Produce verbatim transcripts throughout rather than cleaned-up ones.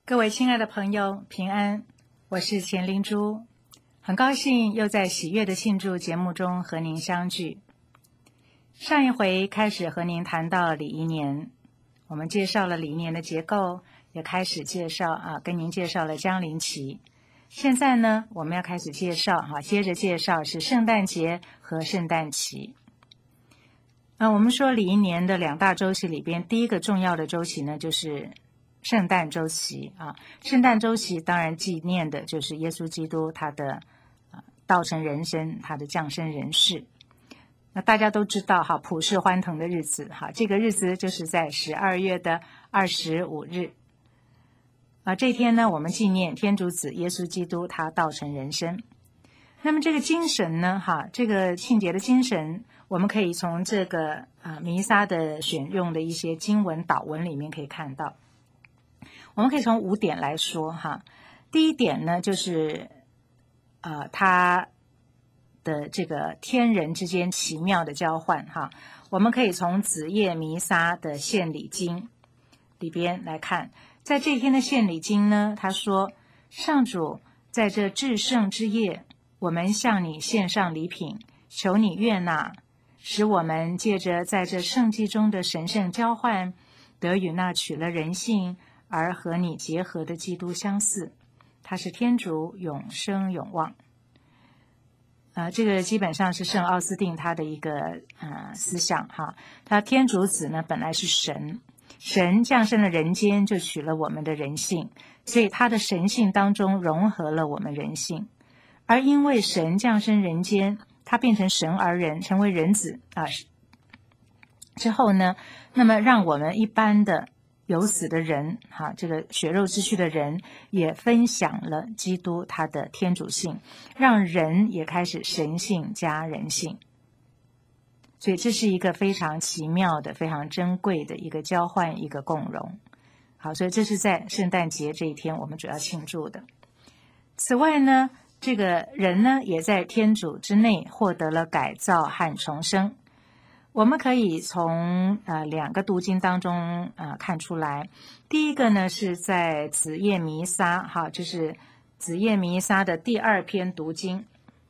各位亲爱的朋友，平安，我是钱灵珠，很高兴又在喜悦的庆祝节目中和您相聚。上一回开始和您谈到礼仪年，我们介绍了礼仪年的结构，也开始介绍啊，跟您介绍了降临期。现在呢，我们要开始介绍哈、啊，接着介绍是圣诞节和圣诞期。啊，我们说礼仪年的两大周期里边，第一个重要的周期呢，就是圣诞周期啊。圣诞周期当然纪念的就是耶稣基督他的啊道成人身，他的降生人世。那大家都知道哈，普世欢腾的日子哈，这个日子就是在十二月的二十五日啊。这天呢，我们纪念天主子耶稣基督他道成人身。那么这个精神呢，哈，这个庆节的精神，我们可以从这个啊弥撒的选用的一些经文祷文里面可以看到。我们可以从五点来说哈。第一点呢，就是呃他的这个天人之间奇妙的交换哈。我们可以从子夜弥撒的献礼经里边来看，在这一天的献礼经呢，他说：上主，在这至圣之夜，我们向你献上礼品，求你悦纳，使我们借着在这圣祭中的神圣交换，得与那取了人性而和你结合的基督相似。他是天主，永生永望。呃，这个基本上是圣奥斯定他的一个呃思想哈。他天主子呢本来是神，神降生了人间，就取了我们的人性，所以他的神性当中融合了我们人性。而因为神降生人间，他变成神而人，成为人子啊之后呢，那么让我们一般的有死的人哈，这个血肉之躯的人也分享了基督他的天主性，让人也开始神性加人性。所以这是一个非常奇妙的、非常珍贵的一个交换，一个共融。好，所以这是在圣诞节这一天我们主要庆祝的。此外呢，这个人呢也在天主之内获得了改造和重生。我们可以从呃两个读经当中呃看出来。第一个呢是在子夜弥撒哈，就是子夜弥撒的第二篇读经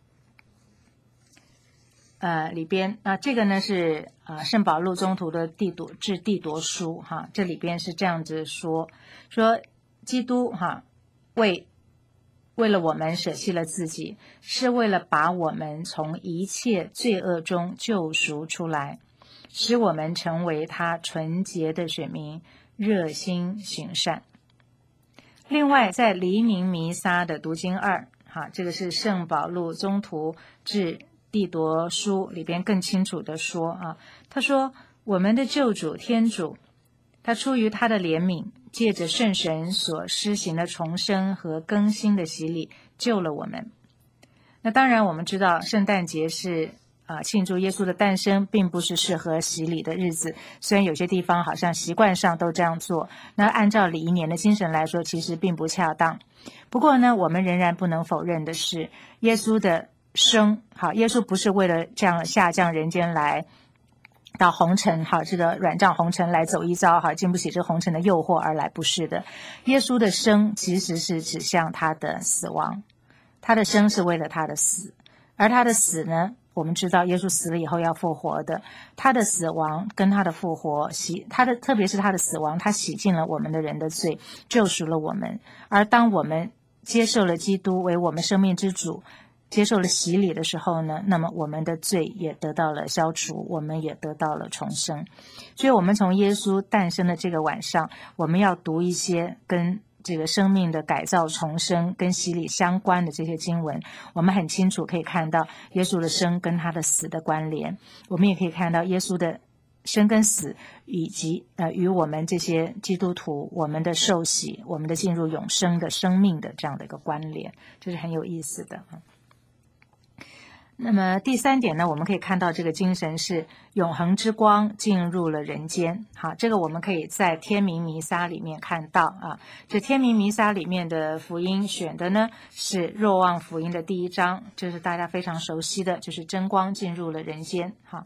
呃里边啊、呃，这个呢是啊、呃、圣保禄宗徒的地铎致地铎书哈，这里边是这样子说说基督哈为为了我们舍弃了自己，是为了把我们从一切罪恶中救赎出来，使我们成为他纯洁的选民，热心行善。另外在黎明弥撒的读经二哈，这个是圣保禄宗徒致地铎书里边更清楚的说啊，他说我们的救主天主，他出于他的怜悯，借着圣神所施行的重生和更新的洗礼救了我们。那当然我们知道圣诞节是啊庆祝耶稣的诞生，并不是适合洗礼的日子，虽然有些地方好像习惯上都这样做，那按照礼仪年的精神来说其实并不恰当。不过呢，我们仍然不能否认的是，耶稣的生好，耶稣不是为了这样下降人间来到红尘好，这个软帐红尘来走一遭好，经不起这红尘的诱惑而来，不是的。耶稣的生其实是指向他的死亡，他的生是为了他的死，而他的死呢，我们知道耶稣死了以后要复活的，他的死亡跟他的复活洗他的特别是他的死亡，他洗净了我们的人的罪，救赎了我们。而当我们接受了基督为我们生命之主，接受了洗礼的时候呢，那么我们的罪也得到了消除，我们也得到了重生。所以我们从耶稣诞生的这个晚上，我们要读一些跟这个生命的改造重生跟洗礼相关的这些经文，我们很清楚可以看到耶稣的生跟他的死的关联，我们也可以看到耶稣的生跟死以及呃与我们这些基督徒我们的受洗，我们的进入永生的生命的这样的一个关联，这是很有意思的。那么第三点呢，我们可以看到这个精神是永恒之光进入了人间。好，这个我们可以在天明弥撒里面看到啊。这天明弥撒里面的福音选的呢是若望福音的第一章，这是大家非常熟悉的，就是真光进入了人间。好，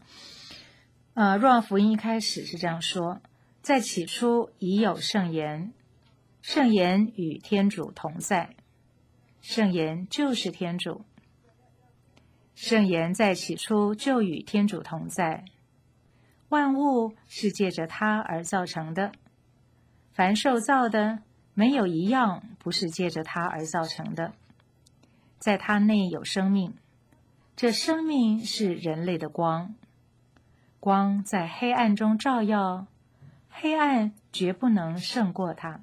呃，若望福音一开始是这样说：在起初已有圣言， 圣言与天主同在，圣言就是天主。圣言在起初就与天主同在，万物是借着他而造成的，凡受造的没有一样不是借着他而造成的。在他内有生命，这生命是人类的光，光在黑暗中照耀，黑暗绝不能胜过它。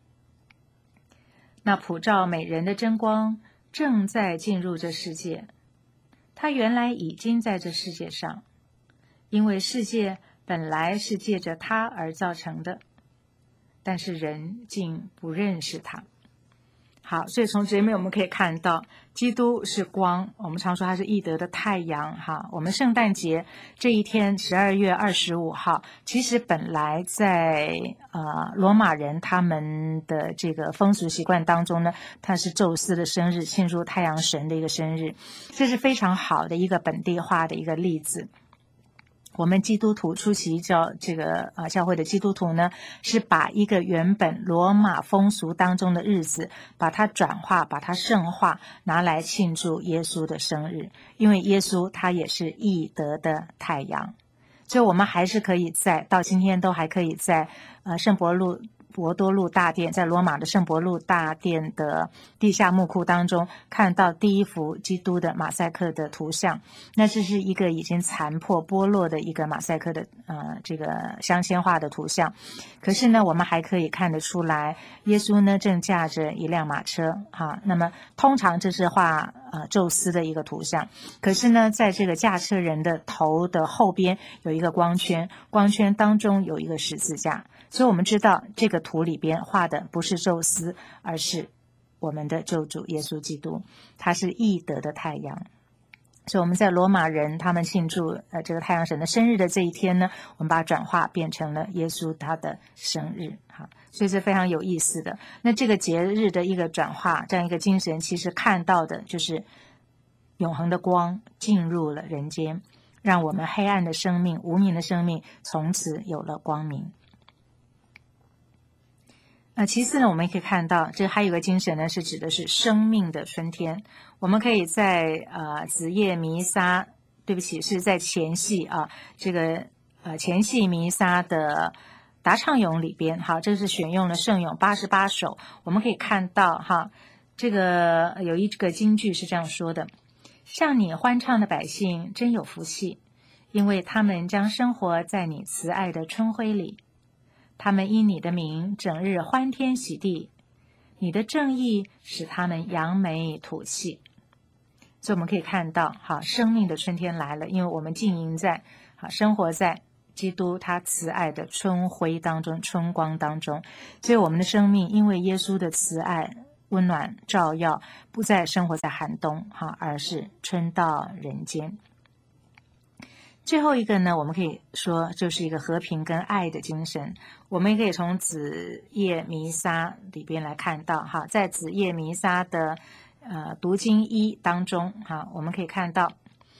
那普照美人的真光正在进入这世界，它原来已经在这世界上，因为世界本来是借着它而造成的，但是人竟不认识它。好，所以从这里面我们可以看到，基督是光，我们常说他是义德的太阳。哈，我们圣诞节这一天十二月二十五号，其实本来在呃罗马人他们的这个风俗习惯当中呢，它是宙斯的生日，庆祝太阳神的一个生日，这是非常好的一个本地化的一个例子。我们基督徒出席教这个啊教会的基督徒呢，是把一个原本罗马风俗当中的日子，把它转化，把它圣化，拿来庆祝耶稣的生日。因为耶稣他也是义德的太阳，所以我们还是可以在到今天都还可以在呃圣伯路。博多禄大殿，在罗马的圣伯禄大殿的地下墓窟当中看到第一幅基督的马赛克的图像，那这是一个已经残破剥落的一个马赛克的呃这个镶嵌画的图像。可是呢，我们还可以看得出来，耶稣呢正驾着一辆马车哈。那么通常这是画呃宙斯的一个图像，可是呢，在这个驾车人的头的后边有一个光圈，光圈当中有一个十字架。所以我们知道这个图里边画的不是宙斯，而是我们的救主耶稣基督，他是义德的太阳。所以我们在罗马人他们庆祝呃这个太阳神的生日的这一天呢，我们把它转化变成了耶稣他的生日。好，所以是非常有意思的。那这个节日的一个转化，这样一个精神，其实看到的就是永恒的光进入了人间，让我们黑暗的生命、无明的生命从此有了光明。那其次呢，我们也可以看到，这还有一个精神呢，是指的是生命的春天。我们可以在呃子夜弥撒，对不起，是在前戏啊，这个呃前戏弥撒的答唱咏里边，好，这是选用了圣咏八十八首。我们可以看到哈，这个有一个金句是这样说的：向你欢唱的百姓真有福气，因为他们将生活在你慈爱的春晖里。他们因你的名整日欢天喜地，你的正义使他们扬眉吐气。所以我们可以看到，好，生命的春天来了，因为我们浸淫在，好，生活在基督他慈爱的春晖当中，春光当中。所以我们的生命因为耶稣的慈爱温暖照耀，不再生活在寒冬，哈，而是春到人间。最后一个呢，我们可以说就是一个和平跟爱的精神。我们也可以从子夜弥撒里边来看到，哈，在子夜弥撒的呃读经一当中，哈，我们可以看到，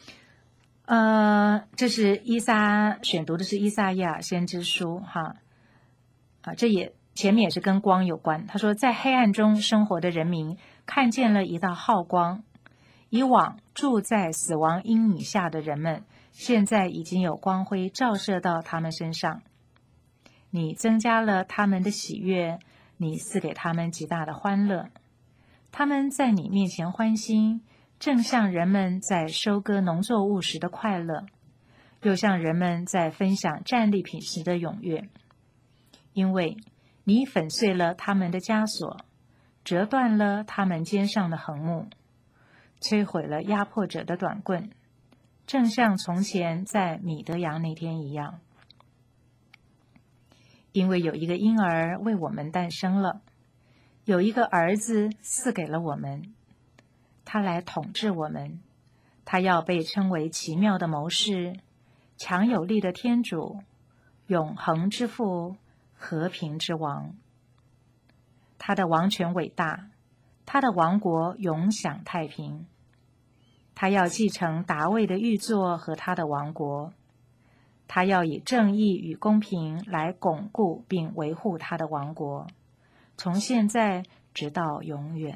呃，这是伊撒选读的是伊撒亚先知书，哈，啊，这也前面也是跟光有关。他说，在黑暗中生活的人民看见了一道浩光，以往住在死亡阴影下的人们，现在已经有光辉照射到他们身上。你增加了他们的喜悦，你赐给他们极大的欢乐。他们在你面前欢欣，正像人们在收割农作物时的快乐，又像人们在分享战利品时的踊跃。因为你粉碎了他们的枷锁，折断了他们肩上的横木，摧毁了压迫者的短棍，正像从前在米德扬那天一样。因为有一个婴儿为我们诞生了，有一个儿子赐给了我们，他来统治我们，他要被称为奇妙的谋士，强有力的天主，永恒之父，和平之王。他的王权伟大，他的王国永享太平。他要继承达味的御座和他的王国，他要以正义与公平来巩固并维护他的王国， 从现在直到永远。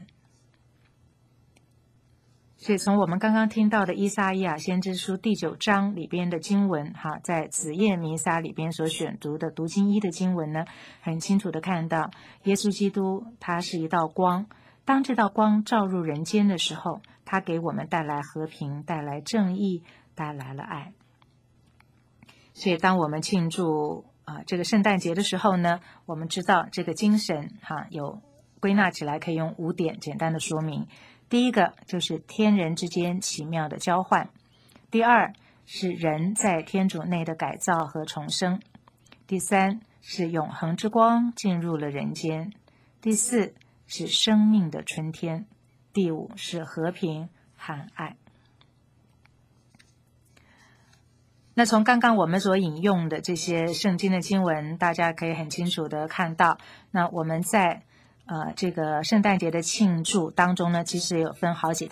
所以从我们刚刚听到的以赛亚先知书第九章里边的经文哈，在子夜弥撒里边所选读的读经一的经文呢，很清楚的看到耶稣基督他是一道光，当这道光照入人间的时候，他给我们带来和平，带来正义，带来了爱。所以当我们庆祝啊、呃、这个圣诞节的时候呢，我们知道这个精神哈、啊、有归纳起来可以用五点简单的说明。第一个就是天人之间奇妙的交换，第二是人在天主内的改造和重生，第三是永恒之光进入了人间，第四是生命的春天，第五是和平和爱。那从刚刚我们所引用的这些圣经的经文，大家可以很清楚的看到，那我们在呃，这个圣诞节的庆祝当中呢，其实有分好几